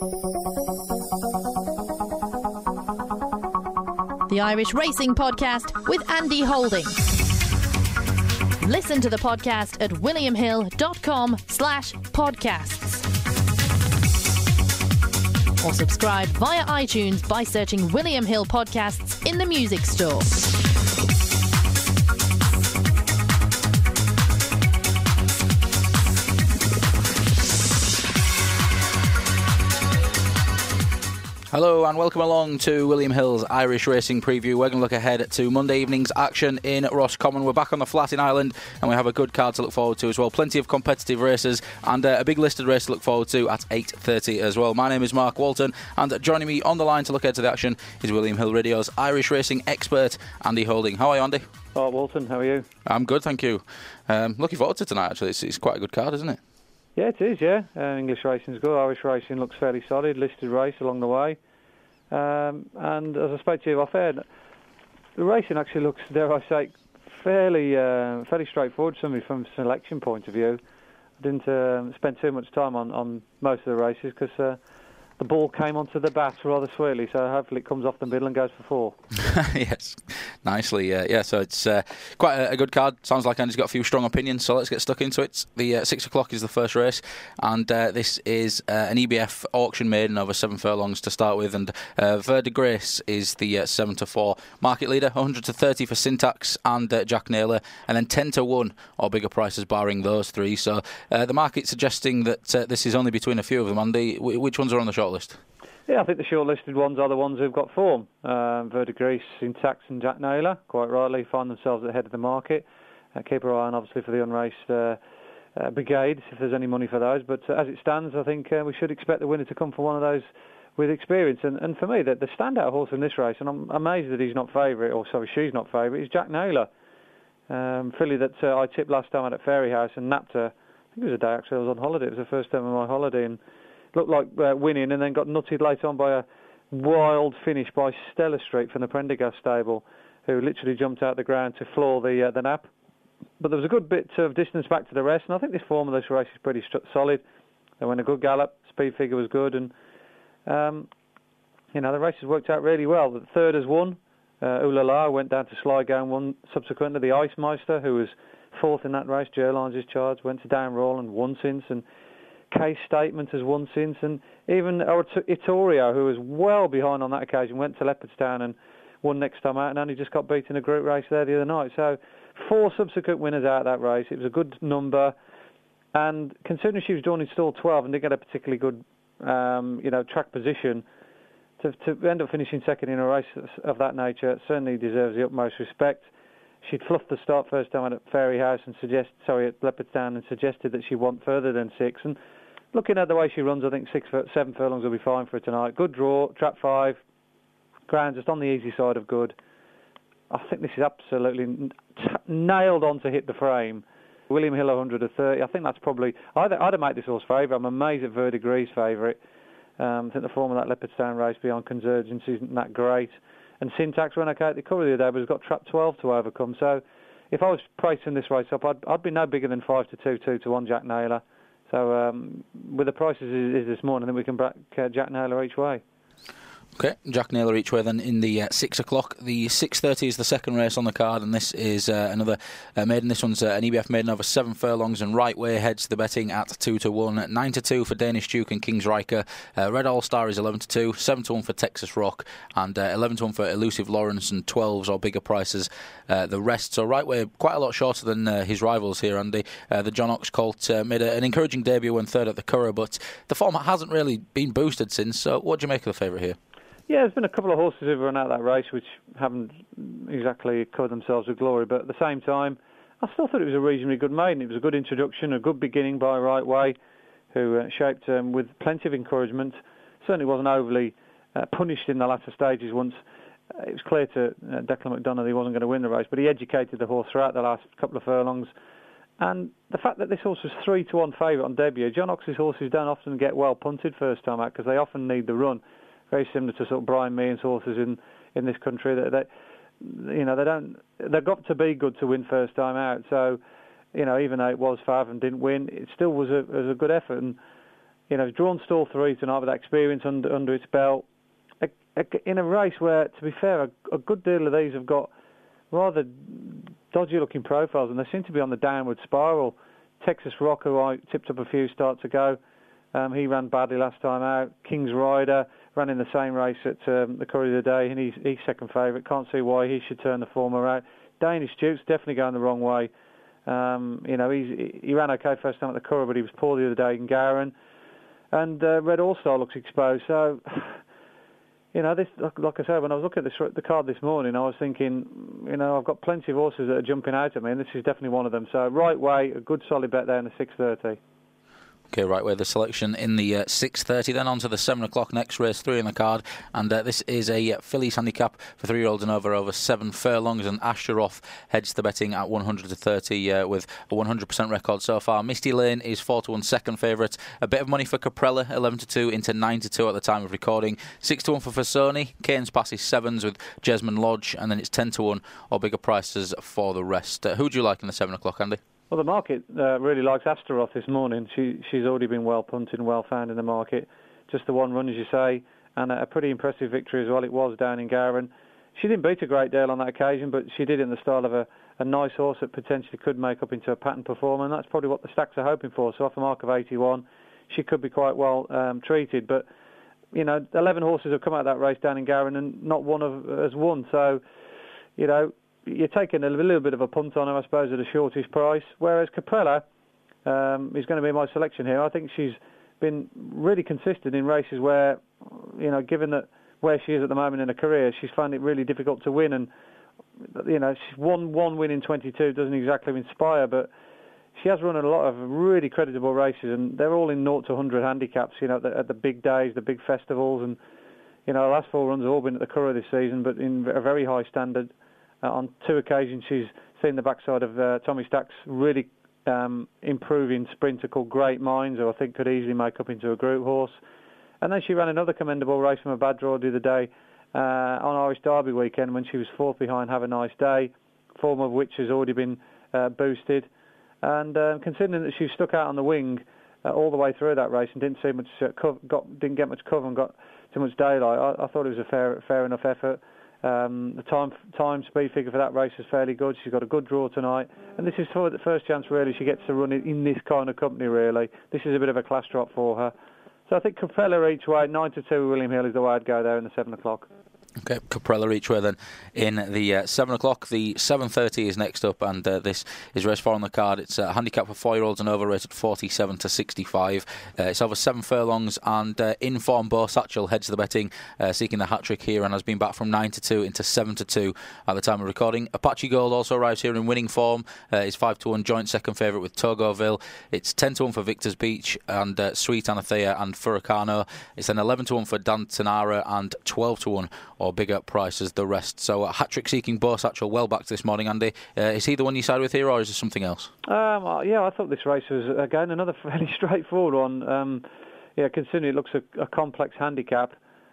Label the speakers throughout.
Speaker 1: The Irish Racing Podcast with Andy Holding. Listen to the podcast at williamhill.com/podcasts. Or subscribe via iTunes by searching William Hill Podcasts in the music store.
Speaker 2: Hello and welcome along to William Hill's Irish Racing Preview. We're going to look ahead to Monday evening's action in Roscommon. We're back on the flat in Ireland and we have a good card to look forward to as well. Plenty of competitive races and a big listed race to look forward to at 8:30 as well. My name is Mark Walton and joining me on the line to look ahead to the action is William Hill Radio's Irish Racing expert, Andy Holding. How are you, Andy?
Speaker 3: Oh, Walton, how are you?
Speaker 2: I'm good, thank you. Looking forward to tonight, actually. It's quite a good card, isn't it?
Speaker 3: Yeah, it is, yeah. English racing's good. Irish racing looks fairly solid. Listed race along the way. And as I spoke to you off air, the racing actually looks, dare I say, fairly straightforward to me from a selection point of view. I didn't spend too much time on most of the races because the ball came onto the bat rather sweetly, so hopefully it comes off the middle and goes for 4.
Speaker 2: Yes, nicely. So it's quite a good card. Sounds like Andy's got a few strong opinions, so let's get stuck into it. The 6 o'clock is the first race, and this is an EBF auction maiden over 7 furlongs to start with, and Ver de Grace is the 7-4 market leader. 100-30 for Syntax and Jack Naylor, and then 10-1 or bigger prices barring those three. So the market's suggesting that this is only between a few of them. Andy, which ones are on the shortlist?
Speaker 3: Yeah, I think the shortlisted ones are the ones who've got form. Ver de Grace, Syntax and Jack Naylor, quite rightly, find themselves at the head of the market. Keep our eye on, obviously, for the unraced brigades, if there's any money for those. But as it stands, I think we should expect the winner to come from one of those with experience. And for me, the standout horse in this race, and I'm amazed that he's not favourite, or sorry, she's not favourite, is Jack Naylor. Filly that I tipped last time at Fairyhouse and napped her. I think it was a day actually I was on holiday. It was the first time of my holiday, and looked like winning, and then got nutted later on by a wild finish by Stella Street from the Prendergast stable, who literally jumped out the ground to floor the nap. But there was a good bit of distance back to the rest, and I think this form of this race is pretty solid. They went a good gallop, speed figure was good, and the race has worked out really well. The third has won. Ulala went down to Sligo and won subsequently. The Ice Meister, who was fourth in that race, Gerlines' charge, went to Downroll and won since, and Case Statement has won since, and even Itorio, who was well behind on that occasion, went to Leopardstown and won next time out, and only just got beaten in a group race there the other night. So 4 subsequent winners out of that race. It was a good number, and considering she was drawn in stall 12 and didn't get a particularly good track position, to end up finishing second in a race of that nature certainly deserves the utmost respect. She'd fluffed the start first time at Fairyhouse and at Leopardstown, and suggested that she want further than 6. And looking at the way she runs, I think 7 furlongs will be fine for her tonight. Good draw, trap 5, ground just on the easy side of good. I think this is absolutely nailed on to hit the frame. William Hill 100-30. I think that's probably... I'd have made this horse favourite. I'm amazed at Ver de Grace favourite. I think the form of that Leopardstown race beyond Consurgence isn't that great. And Syntax ran okay at the cover the other day, but has got trap 12 to overcome. So if I was pricing this race up, I'd be no bigger than 5-2, 2-1 Jack Naylor. So with the prices is this morning, then we can back Jack Naylor each way.
Speaker 2: Okay, Jack Naylor each way then in the 6 o'clock. The 6:30 is the second race on the card, and this is another maiden. This one's an EBF maiden over 7 furlongs, and right way heads the betting at 2-1, 9-2 for Danish Duke and King's Riker. Red All Star is 11-2, 7-1 for Texas Rock, and 11-1 for Elusive Lawrence, and 12s or bigger prices the rest. So right way quite a lot shorter than his rivals here, Andy. The John Ox Colt made an encouraging debut when third at the Curragh, but the form hasn't really been boosted since. So what do you make of the favourite here?
Speaker 3: Yeah, there's been a couple of horses who've run out that race which haven't exactly covered themselves with glory, but at the same time, I still thought it was a reasonably good maiden. It was a good introduction, a good beginning by Right Way, who shaped with plenty of encouragement. Certainly wasn't overly punished in the latter stages once it was clear to Declan McDonough that he wasn't going to win the race, but he educated the horse throughout the last couple of furlongs. And the fact that this horse was 3-1 favourite on debut, John Ox's horses don't often get well punted first time out because they often need the run. Very similar to sort of Brian Meehan's horses in this country. They've got to be good to win first time out. So, even though it was Fav and didn't win, it still was a good effort. And drawn stall 3 tonight with that experience under its belt. In a race where, to be fair, a good deal of these have got rather dodgy-looking profiles, and they seem to be on the downward spiral. Texas Rock, who I tipped up a few starts ago, he ran badly last time out. King's Rider ran in the same race at the Courier of the Day, and he's second favourite. Can't see why he should turn the former out. Danish Duke's definitely going the wrong way. He ran okay first time at the Courier, but he was poor the other day in Gowran. And Red All-Star looks exposed. So, this, like I said, when I was looking at the card this morning, I was thinking, I've got plenty of horses that are jumping out at me, and this is definitely one of them. So, right way, a good solid bet there in the 6:30.
Speaker 2: Okay, right where the selection in the 6:30, then on to the 7 o'clock next, race 3 in the card, and this is a fillies handicap for 3-year-olds and over 7 furlongs, and Ashtaroth heads the betting at 100 to 30 with a 100% record so far. Misty Lane is 4-1 second favourite, a bit of money for Caprella, 11-2 into 9-2 at the time of recording, 6-1 for Fasoni, Cairns passes 7s with Jesmond Lodge, and then it's 10-1 or bigger prices for the rest. Who do you like in the 7 o'clock, Andy?
Speaker 3: Well, the market really likes Ashtaroth this morning. She's already been well punted and well found in the market. Just the one run, as you say, and a pretty impressive victory as well. It was down in Gowran. She didn't beat a great deal on that occasion, but she did it in the style of a nice horse that potentially could make up into a pattern performer, and that's probably what the stacks are hoping for. So off a mark of 81, she could be quite well treated. But, 11 horses have come out of that race down in Gowran, and not one has won. So, you're taking a little bit of a punt on her, I suppose, at a shortish price. Whereas Caprella is going to be my selection here. I think she's been really consistent in races where, given that where she is at the moment in her career, she's found it really difficult to win. And, she's won one win in 22, doesn't exactly inspire, but she has run a lot of really creditable races, and they're all in 0 to 100 handicaps, at the big days, the big festivals. And, the last 4 runs have all been at the Curragh this season, but in a very high standard. On 2 occasions, she's seen the backside of Tommy Stack's really improving sprinter called Great Minds, who I think could easily make up into a group horse. And then she ran another commendable race from a bad draw the other day on Irish Derby weekend when she was 4th behind Have a Nice Day, form of which has already been boosted. And considering that she stuck out on the wing all the way through that race and didn't see much, didn't get much cover and got too much daylight, I thought it was a fair enough effort. The time speed figure for that race is fairly good. She's got a good draw tonight, and this is for the first chance really she gets to run in this kind of company. Really, this is a bit of a class drop for her. So I think Caprella each way, 9-2 William Hill is the way I'd go there in the 7 o'clock.
Speaker 2: Okay, Caprella each way then in the 7 o'clock. The 7:30 is next up, and this is race 4 on the card. It's a handicap for 4-year-olds and over, rated 47 to 65. It's over 7 furlongs, and in-form Bo Satchel heads the betting, seeking the hat-trick here, and has been back from 9-2 into 7-2 at the time of recording. Apache Gold also arrives here in winning form. Is 5-1 joint second favourite with Togoville. It's 10-1 for Victor's Beach and Sweet Anathea and Furacano. It's then 11-1 for Dan Tanara and 12-1 or bigger prices the rest. So hat-trick seeking Bo Satchel well back this morning, Andy. Is he the one you side with here, or is there something else?
Speaker 3: I thought this race was, again, another fairly straightforward one. Considering it looks a complex handicap,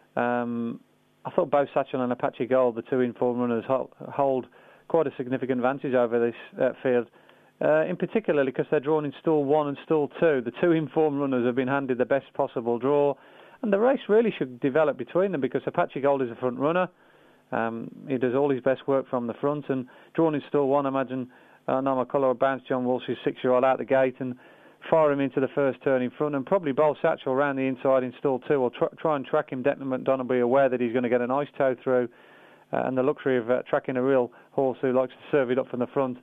Speaker 3: I thought Bo Satchel and Apache Gold, the two in-form runners, hold quite a significant advantage over this field. In particular because they're drawn in stall 1 and stall 2. The two in-form runners have been handed the best possible draw. And the race really should develop between them because Apache Gold is a front runner. He does all his best work from the front, and drawn in stall 1, I imagine Namakola will bounce John Walsh's 6-year-old out the gate and fire him into the first turn in front, and probably Bo Satchel around the inside in stall 2 will try and track him. Declan McDonald will be aware that he's going to get a nice toe through, and the luxury of tracking a real horse who likes to serve it up from the front.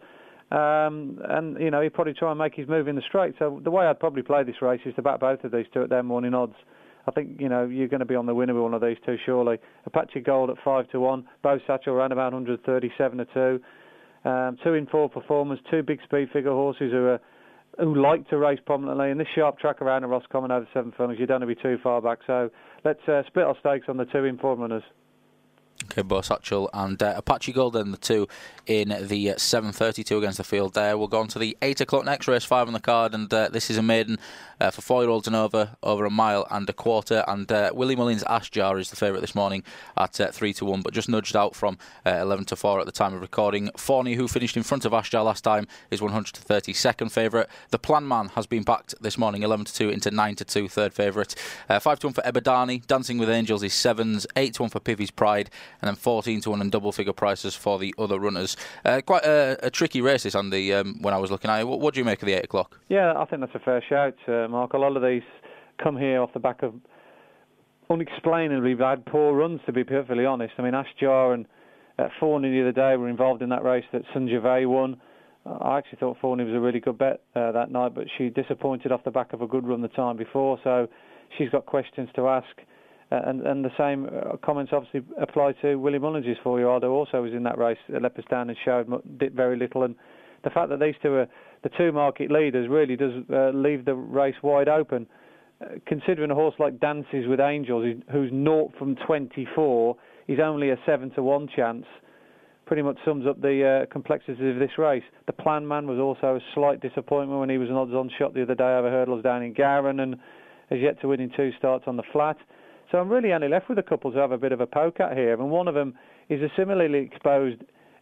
Speaker 3: He'd probably try and make his move in the straight. So the way I'd probably play this race is to back both of these two at their morning odds. I think, you're going to be on the winner with one of these two, surely. Apache Gold at 5-1, Bo Satchel around about 137-2. 2-in-4 performers, 2 big speed figure horses who like to race prominently. And this sharp track around the Roscommon over 7 furlongs, you don't want to be too far back. So let's split our stakes on the 2 in-form runners.
Speaker 2: Okay, Bo Satchel and Apache Golden, the two in the 7:32 against the field there. We'll go on to the 8 o'clock next, race 5 on the card, and this is a maiden for 4-year-olds and over a mile and a quarter. And Willie Mullins Ashjar is the favourite this morning at 3-1, but just nudged out from 11-4 at the time of recording. Forney, who finished in front of Ashjar last time, is 132nd favourite. The Plan Man has been backed this morning, 11-2 into 9-2, third favourite. 5-1 for Ebadani. Dancing with Angels is 7s, 8-1 for Pivy's Pride, and then 14-1 and double figure prices for the other runners. Quite a tricky race this, Andy, when I was looking at it. What do you make of the 8 o'clock?
Speaker 3: Yeah, I think that's a fair shout, Mark. A lot of these come here off the back of unexplainably bad, poor runs, to be perfectly honest. I mean, Ashjar and Forney the other day were involved in that race that Sunjave won. I actually thought Forney was a really good bet that night, but she disappointed off the back of a good run the time before, so she's got questions to ask. And the same comments obviously apply to Willie Mullins' 4-year-old, who also was in that race at Leopardstown and did very little. And the fact that these two are the two market leaders really does leave the race wide open. Considering a horse like Dances with Angels, who's 0 from 24, is only a 7-1 chance, pretty much sums up the complexities of this race. The Plan Man was also a slight disappointment when he was an odds-on shot the other day over hurdles down in Gowran and has yet to win in 2 starts on the flat. So I'm really only left with a couple to have a bit of a poke at here, and one of them is a similarly exposed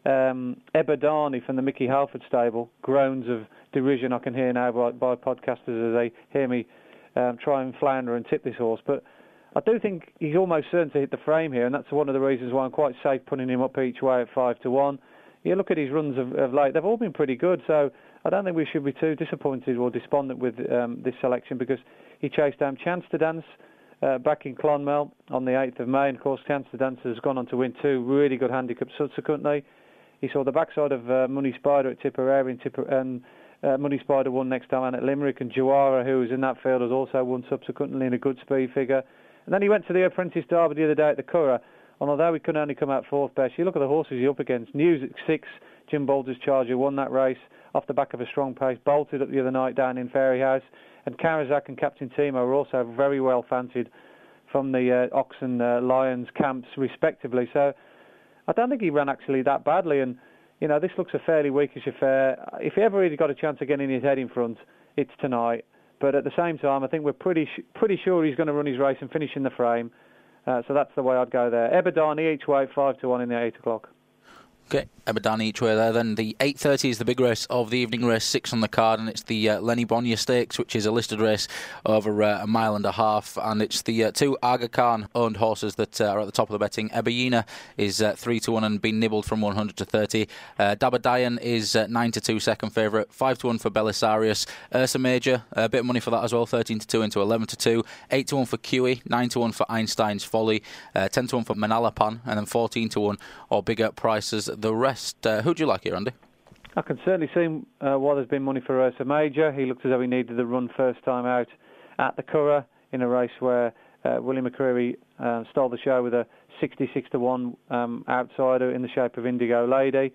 Speaker 3: Ebadani from the Mickey Halford stable. Groans of derision I can hear now by podcasters as they hear me try and flounder and tip this horse. But I do think he's almost certain to hit the frame here, and that's one of the reasons why I'm quite safe putting him up each way at 5-1. You look at his runs of late, they've all been pretty good, so I don't think we should be too disappointed or despondent with this selection, because he chased down Chance to Dance back in Clonmel on the 8th of May, and of course Chance to Dance has gone on to win 2 really good handicaps subsequently. He saw the backside of Money Spider at Tipperary, and Money Spider won next time at Limerick, and Jawara, who was in that field, has also won subsequently in a good speed figure. And then he went to the Apprentice Derby the other day at the Curragh, and although he could only come out 4th best, you look at the horses he's up against. News at 6, Jim Boulder's Charger won that race off the back of a strong pace, bolted up the other night down in Fairyhouse. And Karazak and Captain Timo were also very well fancied from the Oxen Lions camps, respectively. So I don't think he ran actually that badly. And, you know, this looks a fairly weakish affair. If he ever really got a chance of getting his head in front, it's tonight. But at the same time, I think we're pretty sure he's going to run his race and finish in the frame. So that's the way I'd go there. Ebadani each way, 5-1 in the 8 o'clock.
Speaker 2: Okay, Ebadani each way there. Then the 8:30 is the big race of the evening, race 6 on the card, and it's the Lenny Bonnier Stakes, which is a listed race over a mile and a half, and it's the 2 Aga Khan owned horses that are at the top of the betting. Ebayina is 3-1 and been nibbled from 100 to 30. Dabadayan is 9-2 second favourite, 5-1 for Belisarius. Ursa Major, a bit of money for that as well, 13-2 into 11-2. 8-1 for Kiwi, 9-1 for Einstein's Folly, 10-1 for Manalapan, and then 14-1 or bigger prices. The rest, who do you like here, Andy?
Speaker 3: I can certainly see why there's been money for Ursa Major. He looked as though he needed the run first time out at the Curragh in a race where William McCreary stole the show with a 66-1 outsider in the shape of Indigo Lady.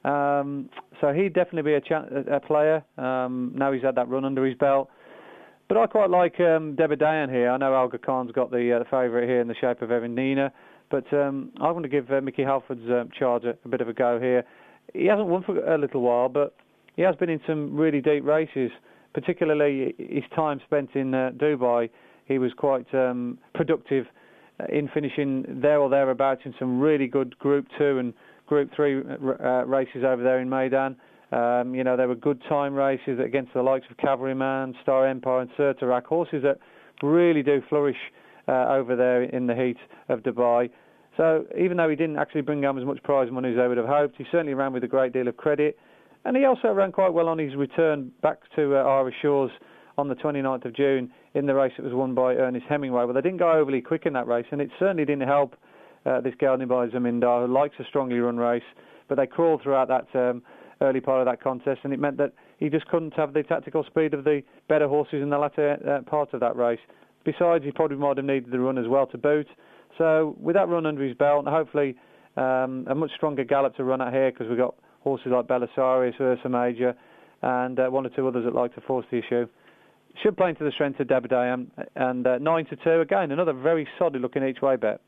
Speaker 3: So he'd definitely be a player. Now he's had that run under his belt. But I quite like Debadayan here. I know Aga Khan's got the favourite here in the shape of Evan Nina. But I want to give Mickey Halford's charge a bit of a go here. He hasn't won for a little while, but he has been in some really deep races, particularly his time spent in Dubai. He was quite productive in finishing there or thereabouts in some really good Group 2 and Group 3 races over there in Meydan. You know, there were good time races against the likes of Cavalryman, Star Empire and Sertarak, horses that really do flourish over there in the heat of Dubai. So even though he didn't actually bring home as much prize money as they would have hoped, he certainly ran with a great deal of credit. And he also ran quite well on his return back to Irish Shores on the 29th of June in the race that was won by Ernest Hemingway. Well, they didn't go overly quick in that race, and it certainly didn't help this gelding by Zamindar, who likes a strongly run race. But they crawled throughout that early part of that contest, and it meant that he just couldn't have the tactical speed of the better horses in the latter part of that race. Besides, he probably might have needed the run as well to boot. So with that run under his belt, and hopefully a much stronger gallop to run at here, because we've got horses like Belisarius, Ursa Major, and 1 or 2 others that like to force the issue. Should play into the strength of Debadayan, and 9-2, again, another very solid looking each way bet.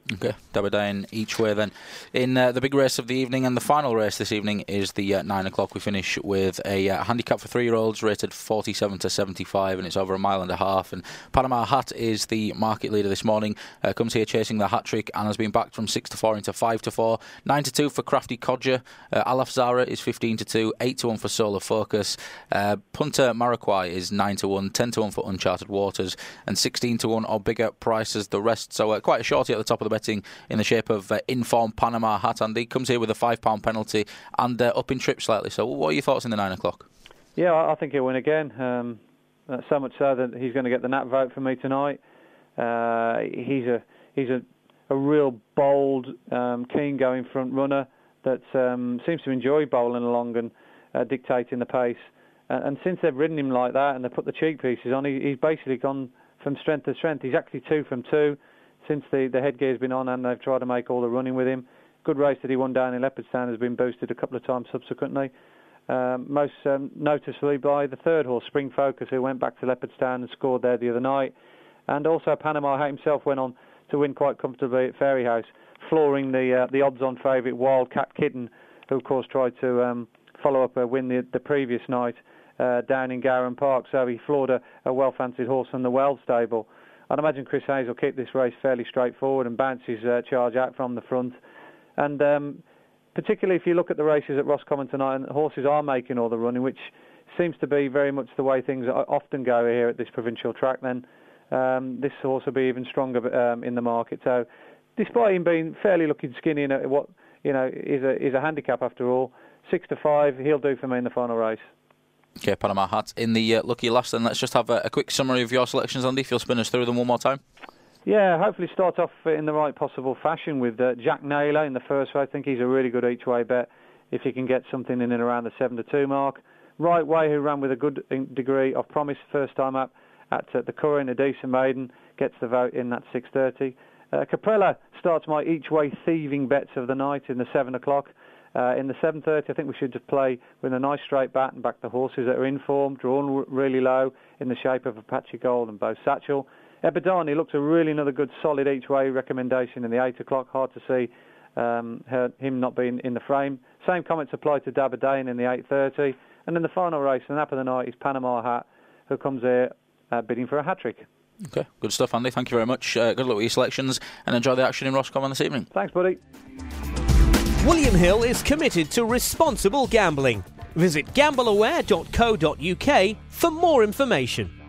Speaker 2: Okay, Dabadine each way then. In the big race of the evening, and the final race this evening is the 9 o'clock. We finish with a handicap for 3-year-olds rated 47 to 75, and it's over 1.5 miles. And Panama Hat is the market leader this morning. Comes here chasing the hat trick and has been backed from 6 to 4 into 5 to 4. 9 to 2 for Crafty Codger. Alaf Zara is 15 to 2. 8 to 1 for Solar Focus. Punter Maraquai is 9 to 1. 10 to 1 for Uncharted Waters, and 16 to 1 or bigger prices the rest. So quite a shorty at the top of the betting in the shape of Inform Panama Hat. Andy comes here with a £5 penalty and up in trip slightly. So what are your thoughts in the 9 o'clock?
Speaker 3: Yeah, I think he'll win again. So much so that he's going to get the nap vote for me tonight. He's a real bold, keen going front runner that seems to enjoy bowling along and dictating the pace. And since they've ridden him like that and they've put the cheek pieces on, he's basically gone from strength to strength. He's actually 2 from 2 since the headgear's been on and they've tried to make all the running with him. Good race that he won down in Leopardstown has been boosted a couple of times subsequently. Most noticeably by the third horse, Spring Focus, who went back to Leopardstown and scored there the other night. And also Panama Hat himself went on to win quite comfortably at Fairyhouse, flooring the odds-on favourite Wildcat Kitten, who of course tried to follow up a win the previous night down in Gowran Park. So he floored a well-fancied horse from the Wells stable. I'd imagine Chris Hayes will keep this race fairly straightforward and bounce his charge out from the front. And particularly if you look at the races at Roscommon tonight, and the horses are making all the running, which seems to be very much the way things often go here at this provincial track, then this horse will be even stronger in the market. So despite him being fairly looking skinny in what is a handicap after all, 6 to 5, he'll do for me in the final race.
Speaker 2: Okay, Panama Hat in the lucky last. Then let's just have a quick summary of your selections, Andy, if you'll spin us through them one more time.
Speaker 3: Yeah, hopefully start off in the right possible fashion with Jack Naylor in the first race. I think he's a really good each-way bet if he can get something in and around the 7 to 2 mark. Right Way, who ran with a good degree of promise first time up at the Curran, a decent maiden, gets the vote in that 6:30. Caprella starts my each-way thieving bets of the night in the 7 o'clock. In the 7:30, I think we should just play with a nice straight bat and back the horses that are in form, drawn really low in the shape of Apache Gold and Bo Satchel. Ebadani looks another good solid each-way recommendation in the 8 o'clock. Hard to see him not being in the frame. Same comments apply to Dabadane in the 8:30. And in the final race, the nap of the night is Panama Hat, who comes here bidding for a hat-trick.
Speaker 2: Okay, good stuff, Andy. Thank you very much. Good luck with your selections and enjoy the action in Roscommon this evening.
Speaker 3: Thanks, buddy.
Speaker 4: William Hill is committed to responsible gambling. Visit gambleaware.co.uk for more information.